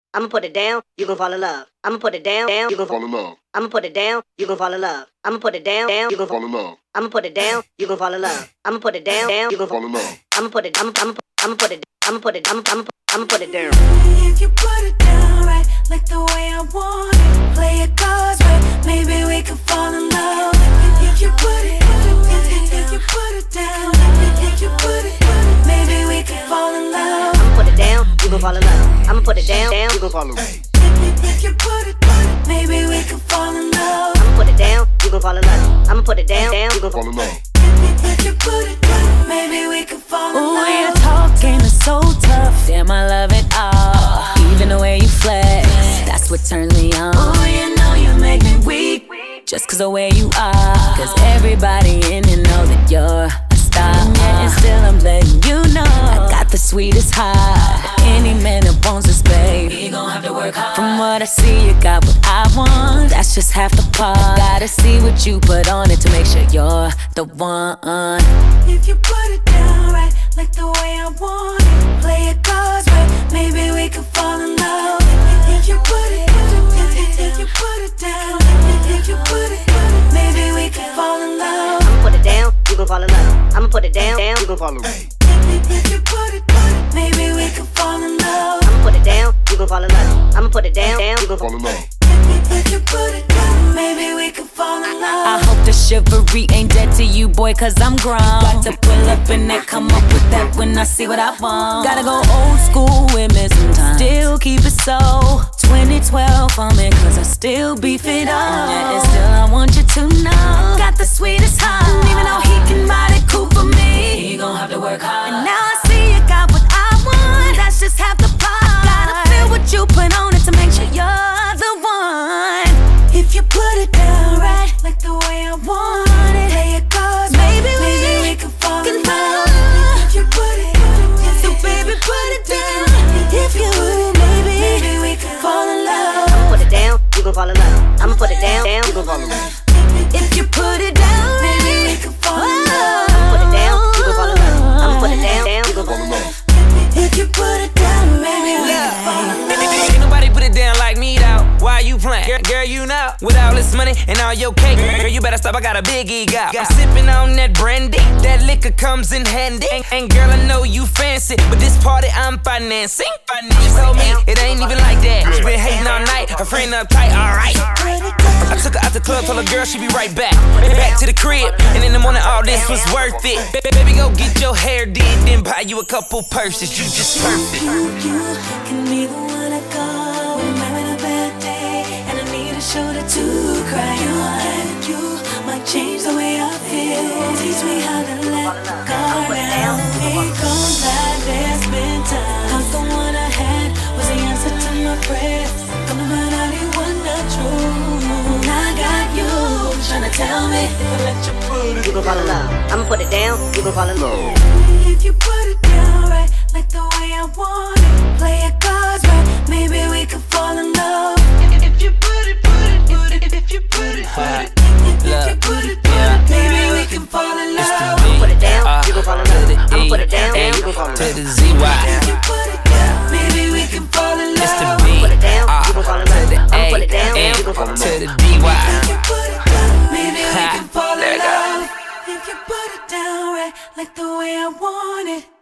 I'ma put it down, you gon' fall in love. I'ma put it down, you gon' fall in love. I'ma put it down, you gon' fall in love. I'ma put it down, you gon' fall in love. I'ma put it down, you gon' fall in love. I'ma put it down, you gon' fall in love. I'ma put it down. If you put it down right, like the way I want it, play it cards right, maybe we can fall in love. If you put it down, if you put it, maybe we can fall in love. I'ma put it down, you gon' fall in love. I'ma put it down, you gon' fall in love. If you put it, maybe we can fall in love. I'ma put it down, you gon' fall in love. I'ma put it down, you gon' fall in love. If you put it, maybe we can fall in love. Ooh, your talking is so tough. Damn, I love it all. Even the way you flex, that's what turns me on. Ooh, you know you make me weak, Just cause the way you are. Cause everybody in here know that you're a star. Yeah, and still I'm letting you know I got the sweetest heart. Any man that wants this, babe, you gon' have to work hard. from what I see, you got what I want. That's just half the part. Gotta see what you put on it to make sure you're the one. If you put it down right, like the way I want it, play it cards right, maybe we can fall in love. If you put it down, if you put it down, if you put it, maybe we can fall in love. I'ma put it down, you gon' fall in love. I'ma put it down, you gon' fall in love. If you put it, maybe we can fall in love. I'ma put it down, you gon' fall in love. I'ma put it down, you gon' fall in love. If you put it, maybe we can fall in love. I hope the chivalry ain't dead to you, boy, cause I'm grown. Got to pull up and that, come up with that when I see what I want. Gotta go old school with me sometimes. Still keep it so 2012 on me, cause I still beef it up. Yeah, and still I want you to know got the sweetest heart. Even though he can ride it cool for me, You gon' have to work hard. and now I see you got what I want. That's just half the part. Gotta feel what you put on it to make sure you're the one. If you put it down right, like the way I want it, play it cards, Maybe we can fall in love. fall. If you put it, So baby, put it down. if you put it, maybe we can fall in love. I'ma put it down, you gon' fall in love. I'ma put it down, you gon' fall in love. If you put it down, Maybe we can fall in love. I'ma put it down, you gon' fall in love. I'ma put it down, you gon' fall in love. If you put it down, maybe we can fall in love. Ain't nobody put it down like me though. Why you playing? Girl, you know. With all this money and all your cake, girl, you better stop. I got a big ego. I'm sipping on that brandy. That liquor comes in handy. And girl, I know you fancy, but this party I'm financing. She told me it ain't even like that. She been hating all night. Her friend uptight. Alright. I took her out the club, told her girl she be right back. Back to the crib, and in the morning all this was worth it. Baby, go get your hair did, then buy you a couple purses. You just perfect. You can be the one I call when I'm having a bad day and I need a shoulder to cry on. You might change the way I feel. Teach me how to let go now. It goes like there's been time. Cause the one I had was the answer to my prayers. Come to find out it wasn't the truth. And I got you trying to tell me if I let you put it. You gon' fall in love. I'ma put it down, you gon' fall in love. If you put it down right, like the way I want it, play it cards right, maybe we can fall in love. If you put it, if you put it, maybe we can fall in love. I'ma put it down, you gon' fall in love. I'ma put it down, you gon' fall in To love. the ZY. If you put it down, maybe we can fall in It's the love. B. Put it down, you gon' fall in To love. the I'ma put A it down, and you gon' fall in to love. the DY. If you put it down, maybe we Ha, can fall there in you go. love. If you put it down right, like the way I want it.